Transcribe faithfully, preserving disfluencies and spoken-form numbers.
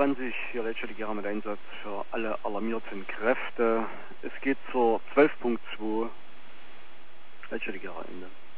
vierundzwanzig, hier Leitstelle mit Einsatz für alle alarmierten Kräfte. Es geht zur zwölf Punkt zwei, Leitstelle Ende.